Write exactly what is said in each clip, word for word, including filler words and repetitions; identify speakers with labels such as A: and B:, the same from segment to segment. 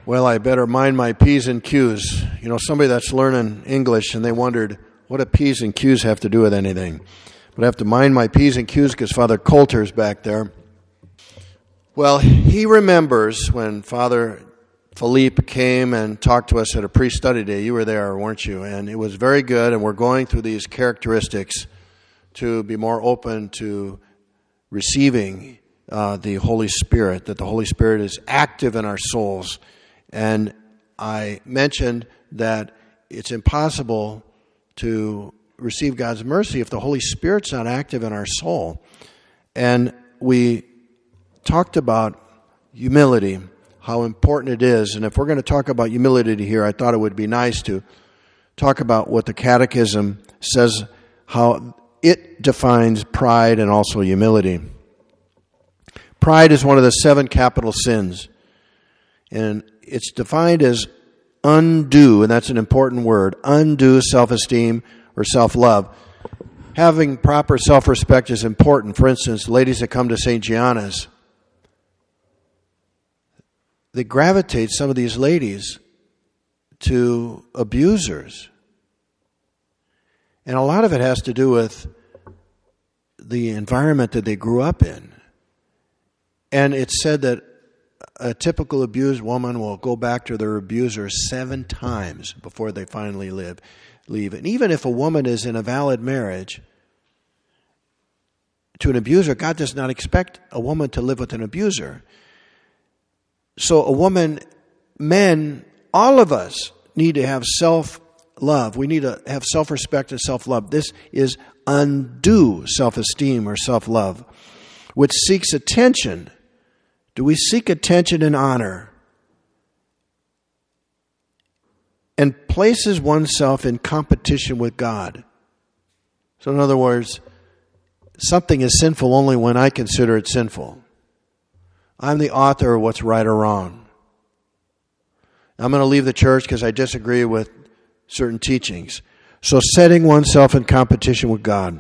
A: well, I better mind my P's and Q's. You know, somebody that's learning English and they wondered, what do P's and Q's have to do with anything? But I have to mind my P's and Q's because Father Coulter's back there. Well, he remembers when Father Philippe came and talked to us at a pre-study day. You were there, weren't you? And it was very good, and we're going through these characteristics to be more open to receiving uh, the Holy Spirit, that the Holy Spirit is active in our souls. And I mentioned that it's impossible to receive God's mercy if the Holy Spirit's not active in our soul. And we talked about humility, how important it is. And if we're going to talk about humility here, I thought it would be nice to talk about what the Catechism says, how it defines pride and also humility. Pride is one of the seven capital sins. And it's defined as undue, and that's an important word, undue self-esteem or self-love. Having proper self-respect is important. For instance, ladies that come to Saint Gianna's, they gravitate, some of these ladies, to abusers. And a lot of it has to do with the environment that they grew up in. And it's said that a typical abused woman will go back to their abuser seven times before they finally live, leave. And even if a woman is in a valid marriage to an abuser, God does not expect a woman to live with an abuser. So a woman, men, all of us need to have self-love. We need to have self-respect and self-love. This is undue self-esteem or self-love, which seeks attention. Do we seek attention and honor? And places oneself in competition with God. So in other words, something is sinful only when I consider it sinful. I'm the author of what's right or wrong. I'm going to leave the church because I disagree with certain teachings. So setting oneself in competition with God.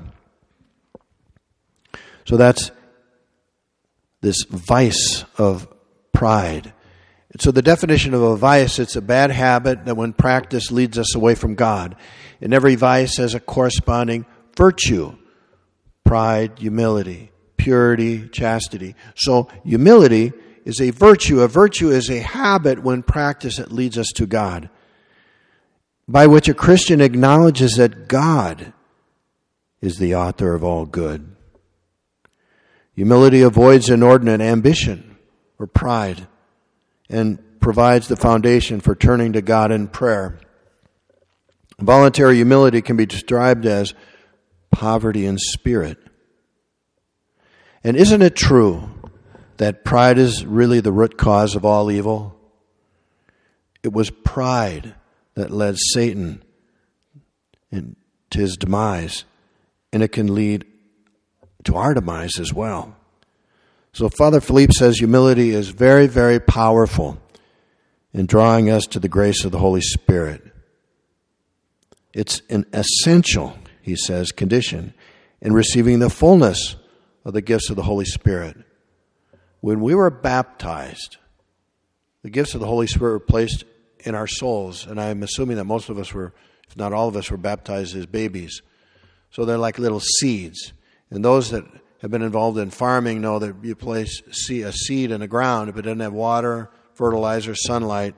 A: So that's this vice of pride. And so the definition of a vice, it's a bad habit that when practiced leads us away from God. And every vice has a corresponding virtue. Pride, humility, purity, chastity. So humility is a virtue. A virtue is a habit when practiced that leads us to God, by which a Christian acknowledges that God is the author of all good. Humility avoids inordinate ambition or pride and provides the foundation for turning to God in prayer. Voluntary humility can be described as poverty in spirit. And isn't it true that pride is really the root cause of all evil? It was pride that led Satan to his demise, and it can lead to our demise as well. So Father Philippe says humility is very, very powerful in drawing us to the grace of the Holy Spirit. It's an essential, he says, condition in receiving the fullness of the gifts of the Holy Spirit. When we were baptized, the gifts of the Holy Spirit were placed in our souls, and I'm assuming that most of us were, if not all of us, were baptized as babies. So they're like little seeds. And those that have been involved in farming know that you place a seed in the ground. If it doesn't have water, fertilizer, sunlight,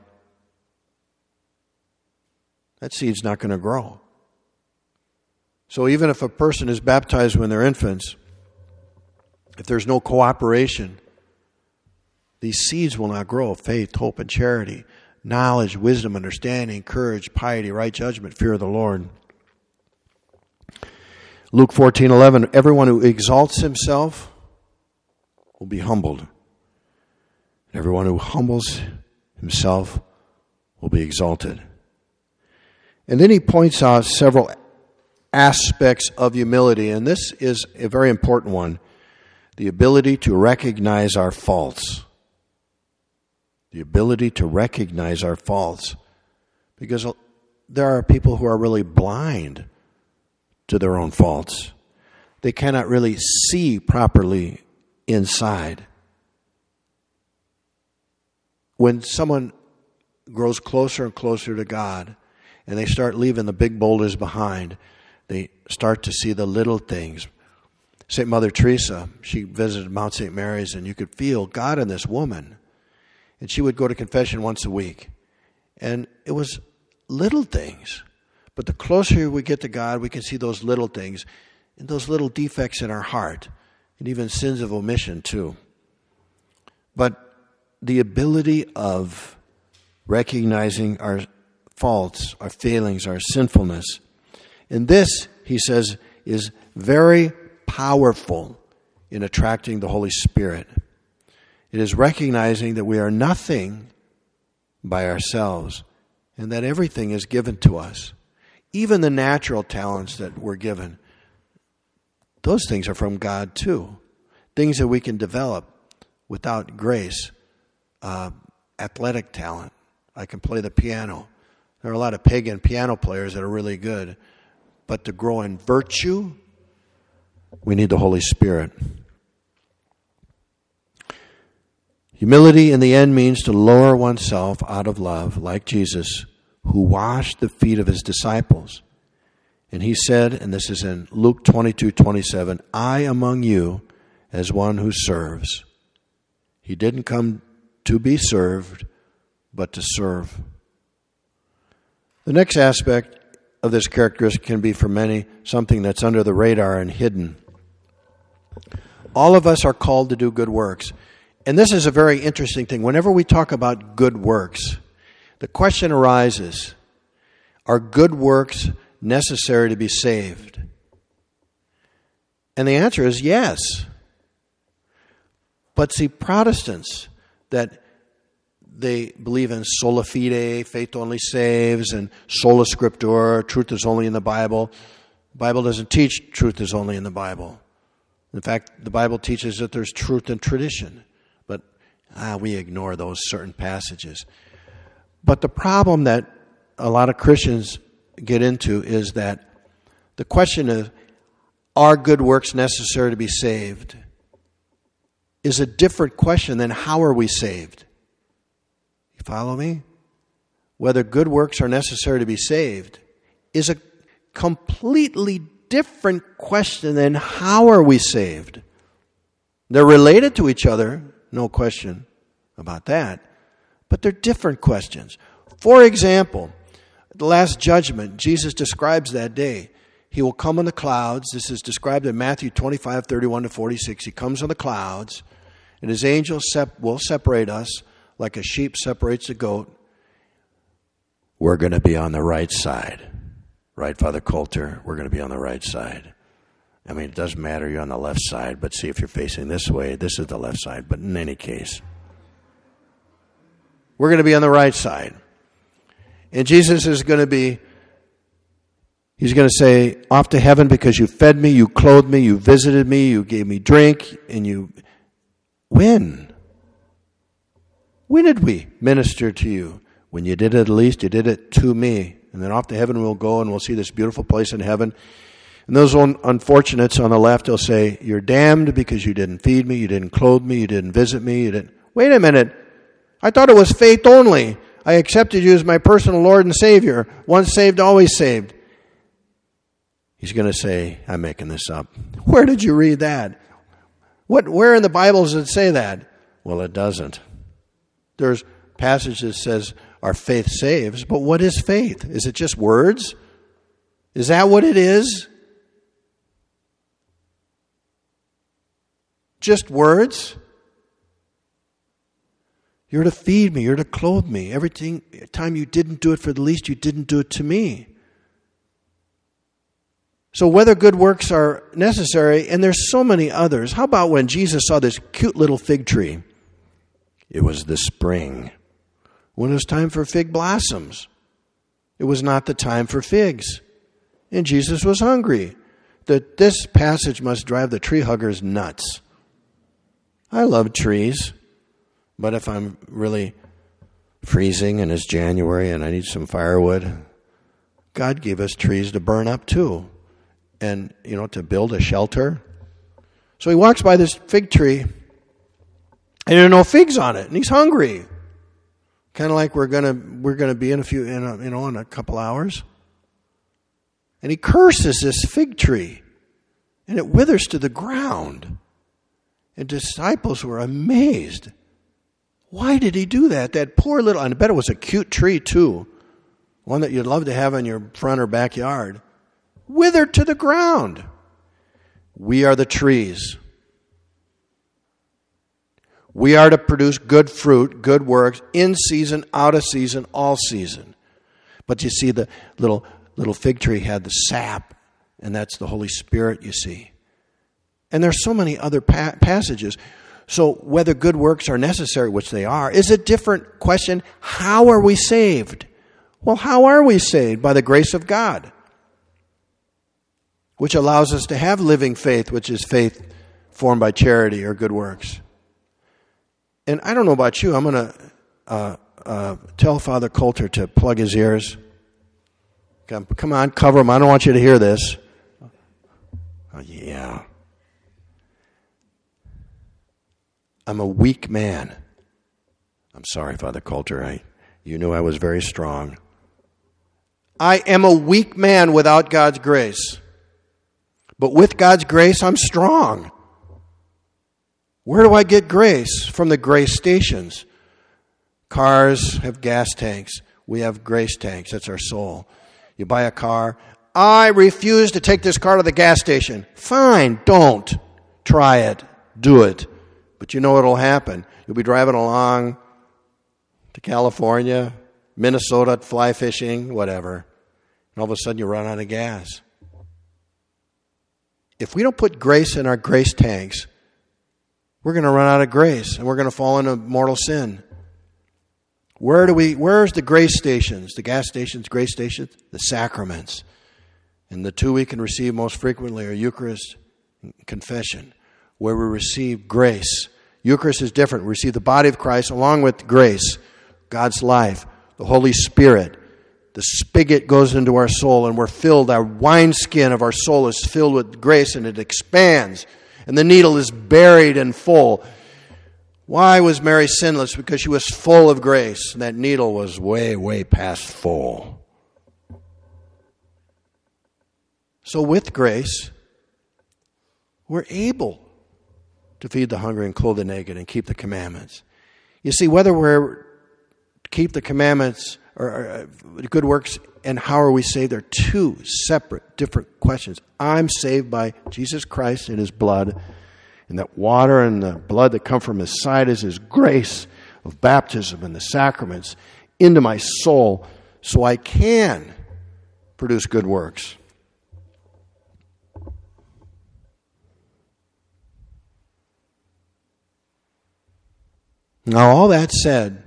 A: that seed's not going to grow. So even if a person is baptized when they're infants, if there's no cooperation, these seeds will not grow. Faith, hope, and charity, knowledge, wisdom, understanding, courage, piety, right judgment, fear of the Lord. Luke fourteen eleven, everyone who exalts himself will be humbled. Everyone who humbles himself will be exalted. And then he points out several aspects of humility, and this is a very important one. The ability to recognize our faults. The ability to recognize our faults. Because there are people who are really blind to their own faults. They cannot really see properly inside. When someone grows closer and closer to God, and they start leaving the big boulders behind, they start to see the little things. Saint Mother Teresa, she visited Mount Saint Mary's, and you could feel God in this woman. And she would go to confession once a week. And it was little things. But the closer we get to God, we can see those little things and those little defects in our heart, and even sins of omission too. But the ability of recognizing our faults, our failings, our sinfulness, and this, he says, is very powerful in attracting the Holy Spirit. It is recognizing that we are nothing by ourselves and that everything is given to us. Even the natural talents that we're given, those things are from God too. Things that we can develop without grace. Uh, athletic talent. I can play the piano. There are a lot of pagan piano players that are really good. But to grow in virtue, we need the Holy Spirit. Humility in the end means to lower oneself out of love, like Jesus, who washed the feet of his disciples. And he said, and this is in Luke twenty-two twenty-seven, I among you as one who serves. He didn't come to be served, but to serve. The next aspect of this characteristic can be for many something that's under the radar and hidden. All of us are called to do good works. And this is a very interesting thing. Whenever we talk about good works, the question arises, are good works necessary to be saved? And the answer is yes. But see, Protestants that they believe in sola fide, faith only saves, and sola scriptura, truth is only in the Bible. The Bible doesn't teach truth is only in the Bible. In fact, the Bible teaches that there's truth in tradition. But ah, we ignore those certain passages. But the problem that a lot of Christians get into is that the question of, are good works necessary to be saved, is a different question than how are we saved. You follow me? Whether good works are necessary to be saved is a completely different question than how are we saved. They're related to each other, no question about that, but they're different questions. For example, the Last Judgment, Jesus describes that day. He will come on the clouds. This is described in Matthew twenty-five, thirty-one to forty-six. He comes on the clouds, and his angels sep- will separate us like a sheep separates a goat. We're going to be on the right side. Right, Father Coulter? We're going to be on the right side. I mean, it doesn't matter you're on the left side, but see, if you're facing this way, this is the left side. But in any case, we're going to be on the right side. And Jesus is going to be, he's going to say, off to heaven because you fed me, you clothed me, you visited me, you gave me drink, and you, when? When did we minister to you? When you did it at least, you did it to me. And then off to heaven we'll go and we'll see this beautiful place in heaven. And those un- unfortunates on the left will say, you're damned because you didn't feed me, you didn't clothe me, you didn't visit me, you didn't... Wait a minute. I thought it was faith only. I accepted you as my personal Lord and Savior. Once saved, always saved. He's going to say, I'm making this up. Where did you read that? What? Where in the Bible does it say that? Well, it doesn't. There's passage that says our faith saves, but what is faith? Is it just words? Is that what it is? Just words? You're to feed me. You're to clothe me. Every time you didn't do it for the least, you didn't do it to me. So whether good works are necessary, and there's so many others. How about when Jesus saw this cute little fig tree? It was the spring. When it was time for fig blossoms, it was not the time for figs. And Jesus was hungry. That this passage must drive the tree huggers nuts. I love trees. But if I'm really freezing and it's January and I need some firewood, God gave us trees to burn up too. And, you know, to build a shelter. So he walks by this fig tree and there are no figs on it. And he's hungry. kind of like we're gonna we're gonna be in a few in a, you know in a couple hours. And he curses this fig tree, and it withers to the ground. And disciples were amazed. Why did he do that? That poor little, and I bet it was a cute tree too, one that you'd love to have in your front or backyard, withered to the ground. We are the trees. We are to produce good fruit, good works, in season, out of season, all season. But you see, the little little fig tree had the sap, and that's the Holy Spirit, you see. And there's so many other pa- passages. So whether good works are necessary, which they are, is a different question. How are we saved? Well, how are we saved? By the grace of God, which allows us to have living faith, which is faith formed by charity or good works. And I don't know about you, I'm going to uh, uh, tell Father Coulter to plug his ears. Come, come on, cover him. I don't want you to hear this. Oh, yeah. I'm a weak man. I'm sorry, Father Coulter. I, you knew I was very strong. I am a weak man without God's grace. But with God's grace, I'm strong. Where do I get grace? From the grace stations. Cars have gas tanks. We have grace tanks. That's our soul. You buy a car. I refuse to take this car to the gas station. Fine, don't. Try it. Do it. But you know what'll happen. You'll be driving along to California, Minnesota, fly fishing, whatever. And all of a sudden you run out of gas. If we don't put grace in our grace tanks, we're going to run out of grace and we're going to fall into mortal sin. Where do we, where's the grace stations? The gas stations, grace stations, the sacraments. And the two we can receive most frequently are Eucharist and confession, where we receive grace. Eucharist is different. We receive the body of Christ along with grace, God's life, the Holy Spirit. The spigot goes into our soul and we're filled, our wineskin of our soul is filled with grace and it expands. And the needle is buried and full. Why was Mary sinless? Because she was full of grace. And that needle was way, way past full. So with grace, we're able to feed the hungry and clothe the naked and keep the commandments. You see, whether we're keep the commandments or, or good works and how are we saved, they're two separate, different questions. I'm saved by Jesus Christ and His blood. And that water and the blood that come from His side is His grace of baptism and the sacraments into my soul so I can produce good works. Now, all that said,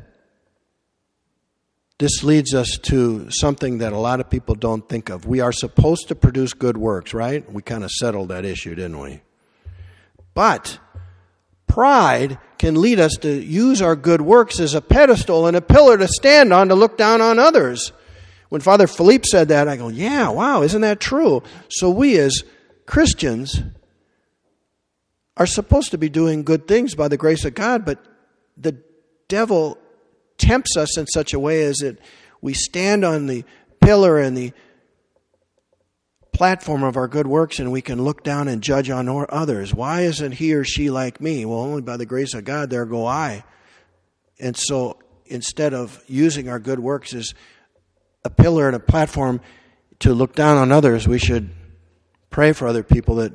A: this leads us to something that a lot of people don't think of. We are supposed to produce good works, right? We kind of settled that issue, didn't we? But pride can lead us to use our good works as a pedestal and a pillar to stand on to look down on others. When Father Philippe said that, I go, yeah, wow, isn't that true? So we as Christians are supposed to be doing good things by the grace of God, but the devil tempts us in such a way as that we stand on the pillar and the platform of our good works and we can look down and judge on others. Why isn't he or she like me? Well, only by the grace of God, there go I. And so instead of using our good works as a pillar and a platform to look down on others, we should pray for other people that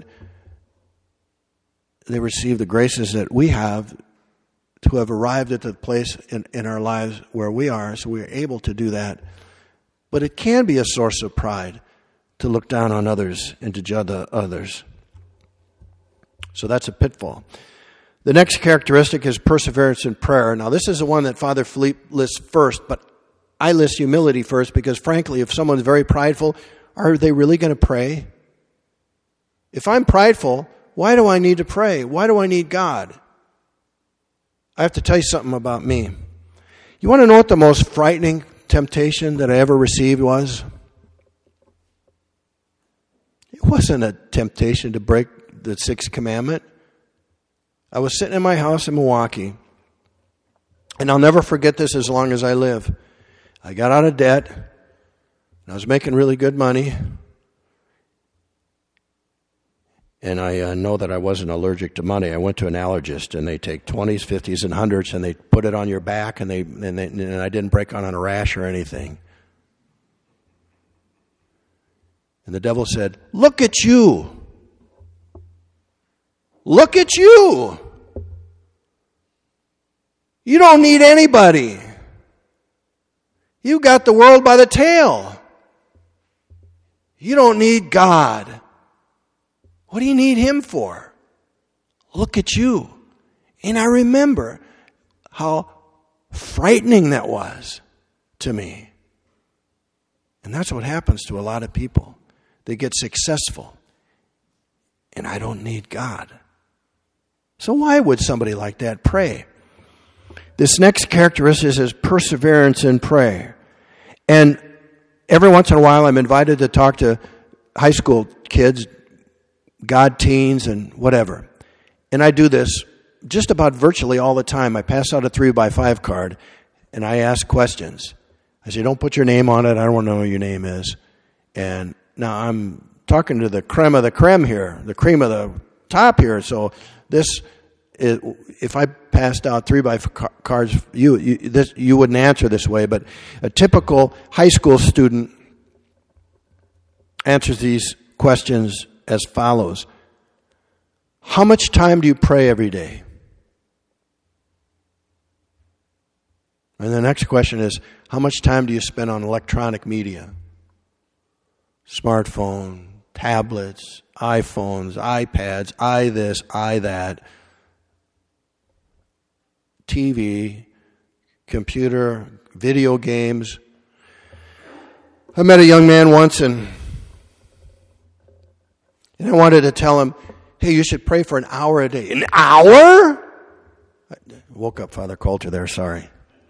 A: they receive the graces that we have to have arrived at the place in, in our lives where we are, so we are able to do that. But it can be a source of pride to look down on others and to judge others. So that's a pitfall. The next characteristic is perseverance in prayer. Now, this is the one that Father Philippe lists first, but I list humility first because, frankly, if someone's very prideful, are they really going to pray? If I'm prideful, why do I need to pray? Why do I need God? I have to tell you something about me. You want to know what the most frightening temptation that I ever received was? It wasn't a temptation to break the sixth commandment. I was sitting in my house in Milwaukee, And I'll never forget this as long as I live. I got out of debt, and I was making really good money. And I uh, know that I wasn't allergic to money. I went to an allergist, and they take twenties, fifties, and hundreds, and they put it on your back, and they and, they, and I didn't break out on a rash or anything. And the devil said, "Look at you. Look at you. You don't need anybody. You got the world by the tail. You don't need God. What do you need Him for? Look at you." And I remember how frightening that was to me. And that's what happens to a lot of people. They get successful. And I don't need God. So why would somebody like that pray? This next characteristic is perseverance in prayer. And every once in a while I'm invited to talk to high school kids, God teens, and whatever. And I do this just about virtually all the time. I pass out a three by five card, and I ask questions. I say, don't put your name on it. I don't want to know what your name is. And now I'm talking to the creme of the creme here, the cream of the top here. So this, is, if I passed out three by five cards, you you, this, you wouldn't answer this way. But a typical high school student answers these questions as follows. How much time do you pray every day? And the next question is, how much time do you spend on electronic media? Smartphone, tablets, iPhones, iPads, I this, I that, T V, computer, video games. I met a young man once and And I wanted to tell him, hey, you should pray for an hour a day. An hour? I woke up Father Coulter there, sorry.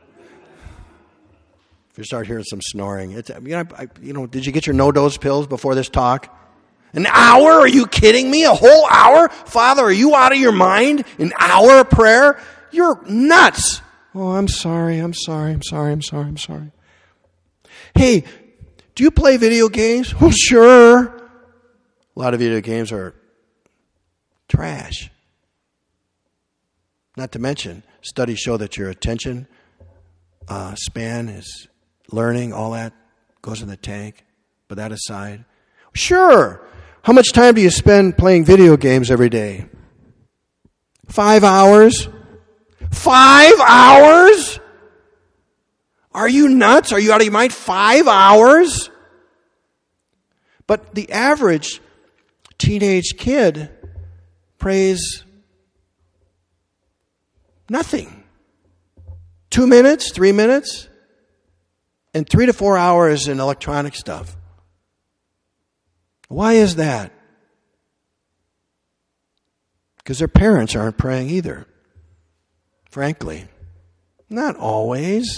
A: If you start hearing some snoring. It's, you know, I, you know, did you get your no-dose pills before this talk? An hour? Are you kidding me? A whole hour? Father, are you out of your mind? An hour of prayer? You're nuts. Oh, I'm sorry, I'm sorry, I'm sorry, I'm sorry, I'm sorry. Hey, do you play video games? Well, sure. A lot of video games are trash. Not to mention, studies show that your attention uh, span is learning, all that goes in the tank. But that aside, sure. How much time do you spend playing video games every day? Five hours? Five hours? Are you nuts? Are you out of your mind? Five hours? But the average teenage kid prays nothing. Two minutes, three minutes, and three to four hours in electronic stuff. Why is that? Because their parents aren't praying either. Frankly. Not always.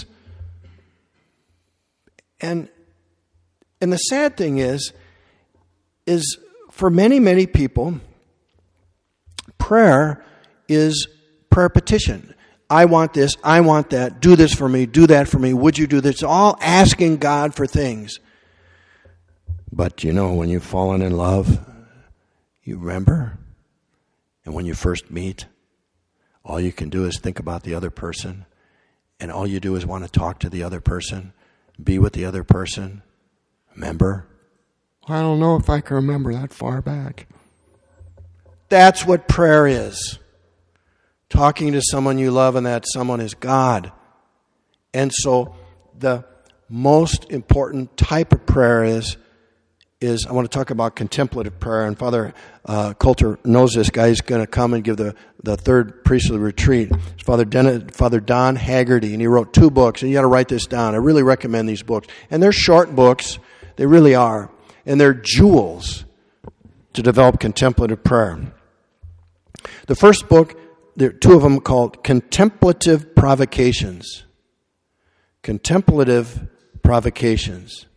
A: And and the sad thing is, is for many, many people, prayer is prayer petition. I want this, I want that, do this for me, do that for me, would you do this? It's all asking God for things. But you know, when you've fallen in love, you remember? And when you first meet, all you can do is think about the other person. And all you do is want to talk to the other person, be with the other person. Remember? I don't know if I can remember that far back. That's what prayer is. Talking to someone you love, and that someone is God. And so the most important type of prayer is, is I want to talk about contemplative prayer. And Father uh, Coulter knows this guy. He's going to come and give the, the third priestly retreat. It's Father, Den- Father Don Haggerty, and he wrote two books. And you got to write this down. I really recommend these books. And they're short books. They really are. And they're jewels to develop contemplative prayer. The first book, there are two of them called Contemplative Provocations. Contemplative Provocations.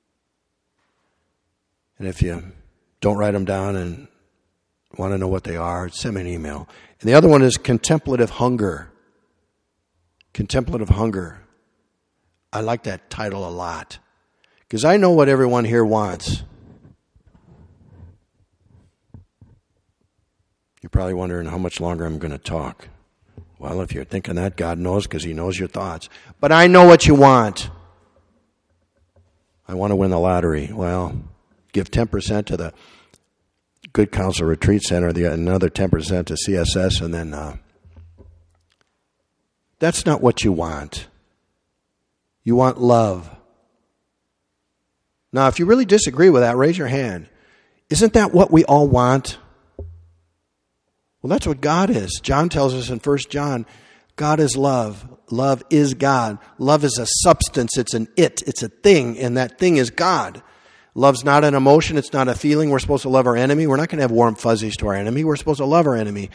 A: And if you don't write them down and want to know what they are, send me an email. And the other one is Contemplative Hunger. Contemplative hunger. I like that title a lot because I know what everyone here wants. You're probably wondering how much longer I'm going to talk. Well, if you're thinking that, God knows because he knows your thoughts. But I know what you want. I want to win the lottery. Well, give ten percent to the Good Counsel Retreat Center, the, another ten percent to C S S, and then uh, that's not what you want. You want love. Now, if you really disagree with that, raise your hand. Isn't that what we all want? Well, that's what God is. John tells us in First John, God is love. Love is God. Love is a substance. It's an it. It's a thing, and that thing is God. Love's not an emotion. It's not a feeling. We're supposed to love our enemy. We're not going to have warm fuzzies to our enemy. We're supposed to love our enemy.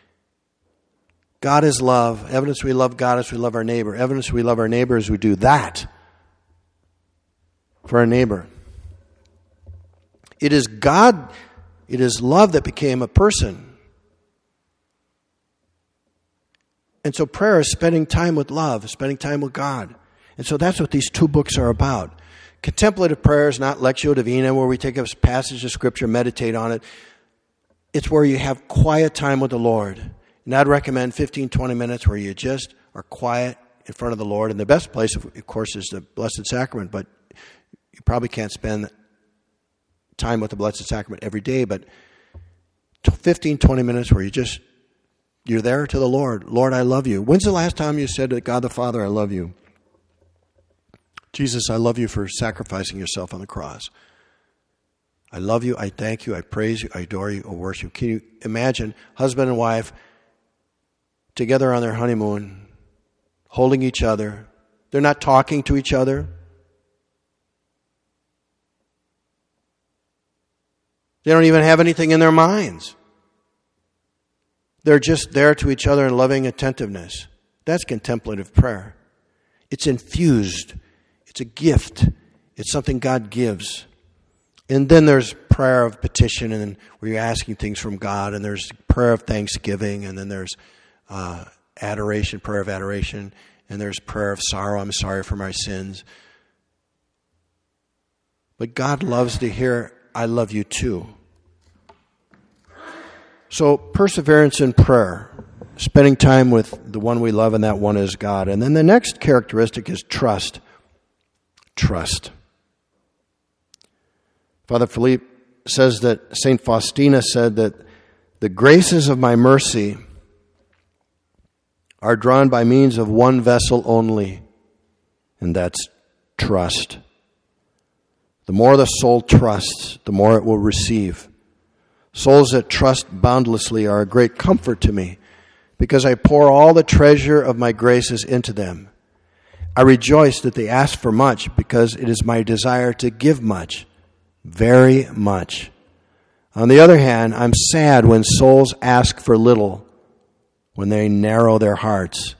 A: God is love. Evidence we love God is we love our neighbor. Evidence we love our neighbor is we do that for our neighbor. It is God, it is love that became a person. And so prayer is spending time with love, spending time with God. And so that's what these two books are about. Contemplative prayer is not Lectio Divina, where we take a passage of Scripture, meditate on it. It's where you have quiet time with the Lord. And I'd recommend fifteen, twenty minutes where you just are quiet in front of the Lord. And the best place, of course, is the Blessed Sacrament. But you probably can't spend time with the Blessed Sacrament every day. But fifteen, twenty minutes where you just, you're there to the Lord. Lord, I love you. When's the last time you said to God the Father, I love you? Jesus, I love you for sacrificing yourself on the cross. I love you. I thank you. I praise you. I adore you. I worship you. Can you imagine husband and wife together on their honeymoon, holding each other? They're not talking to each other. They don't even have anything in their minds. They're just there to each other in loving attentiveness. That's contemplative prayer. It's infused. It's a gift. It's something God gives. And then there's prayer of petition, and where you're asking things from God, and there's prayer of thanksgiving, and then there's uh, adoration, prayer of adoration, and there's prayer of sorrow. I'm sorry for my sins. But God loves to hear, I love you too. So perseverance in prayer, spending time with the one we love, and that one is God. And then the next characteristic is trust. Trust. Father Philippe says that Saint Faustina said that the graces of my mercy are drawn by means of one vessel only, and that's trust. The more the soul trusts, the more it will receive. Souls that trust boundlessly are a great comfort to me because I pour all the treasure of my graces into them. I rejoice that they ask for much because it is my desire to give much, very much. On the other hand, I'm sad when souls ask for little, when they narrow their hearts.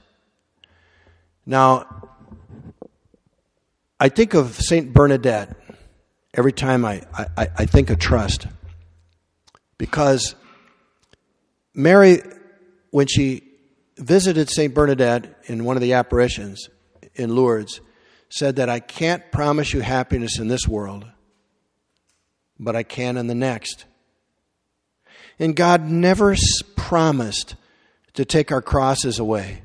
A: Now, I think of Saint Bernadette every time I, I, I think of trust. Because Mary, when she visited Saint Bernadette in one of the apparitions in Lourdes, said that I can't promise you happiness in this world, but I can in the next. And God never promised to take our crosses away,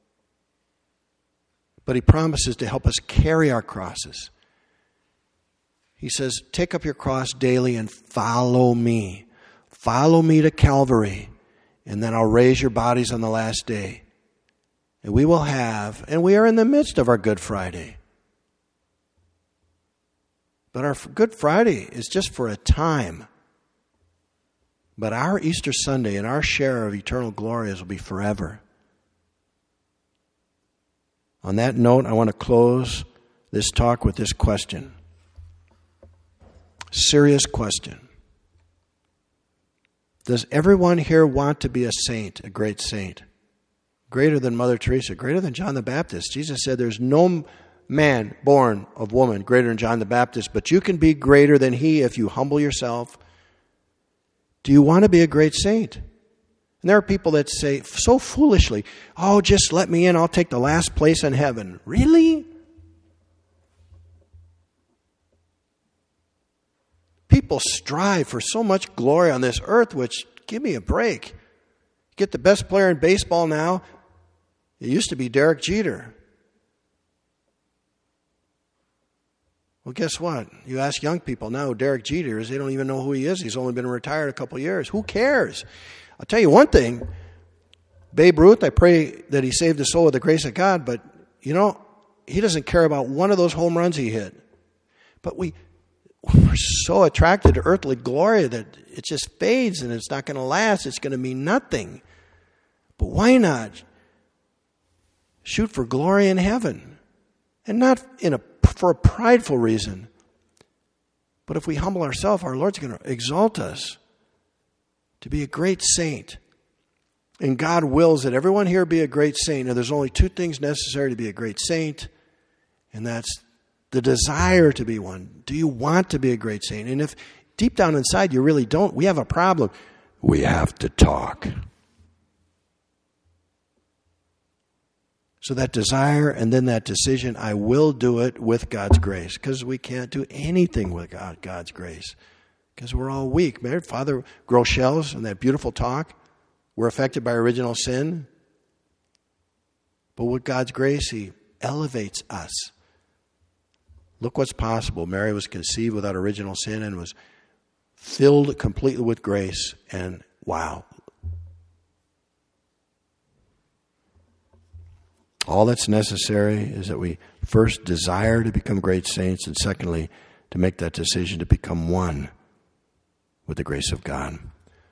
A: but He promises to help us carry our crosses. He says, take up your cross daily and follow me. Follow me to Calvary, and then I'll raise your bodies on the last day. And we will have, and we are in the midst of our Good Friday. But our Good Friday is just for a time. But our Easter Sunday and our share of eternal glories will be forever. On that note, I want to close this talk with this question. Serious question. Does everyone here want to be a saint, a great saint? Greater than Mother Teresa, greater than John the Baptist. Jesus said there's no man born of woman greater than John the Baptist, but you can be greater than he if you humble yourself. Do you want to be a great saint? And there are people that say so foolishly, oh, just let me in, I'll take the last place in heaven. Really? People strive for so much glory on this earth, which, give me a break. Get the best player in baseball now. It used to be Derek Jeter. Well, guess what? You ask young people now who Derek Jeter is, they don't even know who he is. He's only been retired a couple of years. Who cares? I'll tell you one thing. Babe Ruth, I pray that he saved his soul with the grace of God, but, you know, he doesn't care about one of those home runs he hit. But we, we're so attracted to earthly glory that it just fades and it's not going to last. It's going to mean nothing. But why not shoot for glory in heaven? And not in a for a prideful reason. But if we humble ourselves, our Lord's going to exalt us to be a great saint. And God wills that everyone here be a great saint. Now, there's only two things necessary to be a great saint, and that's the desire to be one. Do you want to be a great saint? And if deep down inside you really don't, we have a problem. We have to talk. So that desire and then that decision, I will do it with God's grace. Because we can't do anything with God, God's grace. Because we're all weak. Man, Father Groeschels and that beautiful talk, we're affected by original sin. But with God's grace, He elevates us. Look what's possible. Mary was conceived without original sin and was filled completely with grace. And wow. All that's necessary is that we first desire to become great saints, and secondly, to make that decision to become one with the grace of God.